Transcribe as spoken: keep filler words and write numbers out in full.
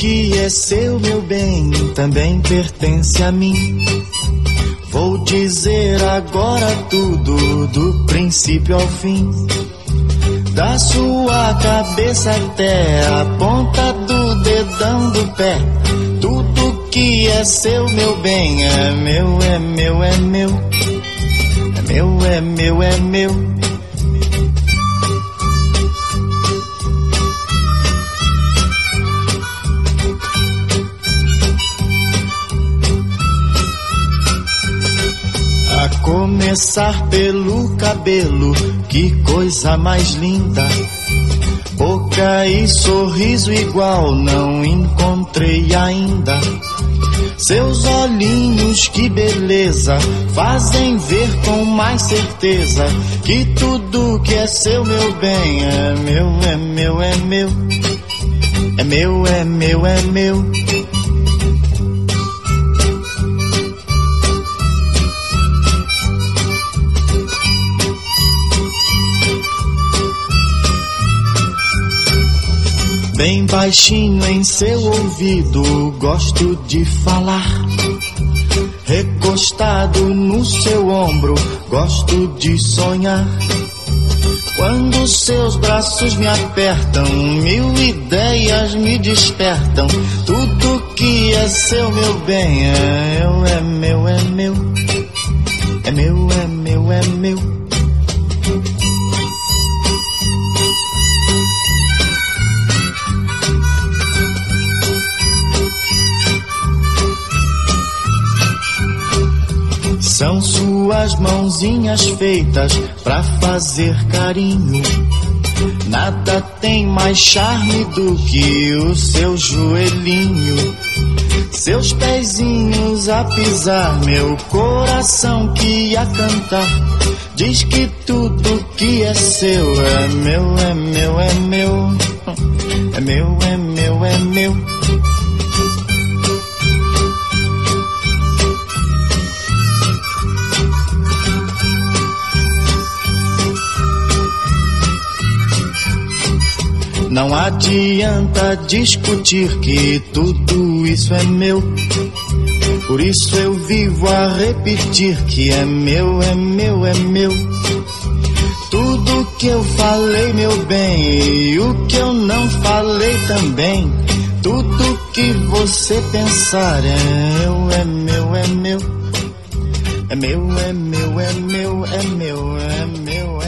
que é seu, meu bem, também pertence a mim. Vou dizer agora tudo, do princípio ao fim. Da sua cabeça até a ponta do dedão do pé. Tudo que é seu, meu bem, é meu, é meu, é meu. É meu, é meu, é meu. A começar pelo cabelo, que coisa mais linda. Boca e sorriso igual não encontrei ainda. Seus olhinhos, que beleza, fazem ver com mais certeza que tudo que é seu, meu bem, é meu, é meu, é meu. É meu, é meu, é meu. Bem baixinho em seu ouvido gosto de falar. Recostado no seu ombro gosto de sonhar. Quando seus braços me apertam, mil ideias me despertam. Tudo que é seu, meu bem, é eu, é meu, é meu. É meu, é meu, é meu. São suas mãozinhas feitas pra fazer carinho. Nada tem mais charme do que o seu joelhinho. Seus pezinhos a pisar, meu coração que a cantar. Diz que tudo que é seu é meu, é meu, é meu. É meu, é meu, é meu. Não adianta discutir que tudo isso é meu. Por isso eu vivo a repetir que é meu, é meu, é meu. Tudo que eu falei, meu bem, e o que eu não falei também. Tudo que você pensar é eu, é meu, é meu. É meu, é meu, é meu, é meu, é meu.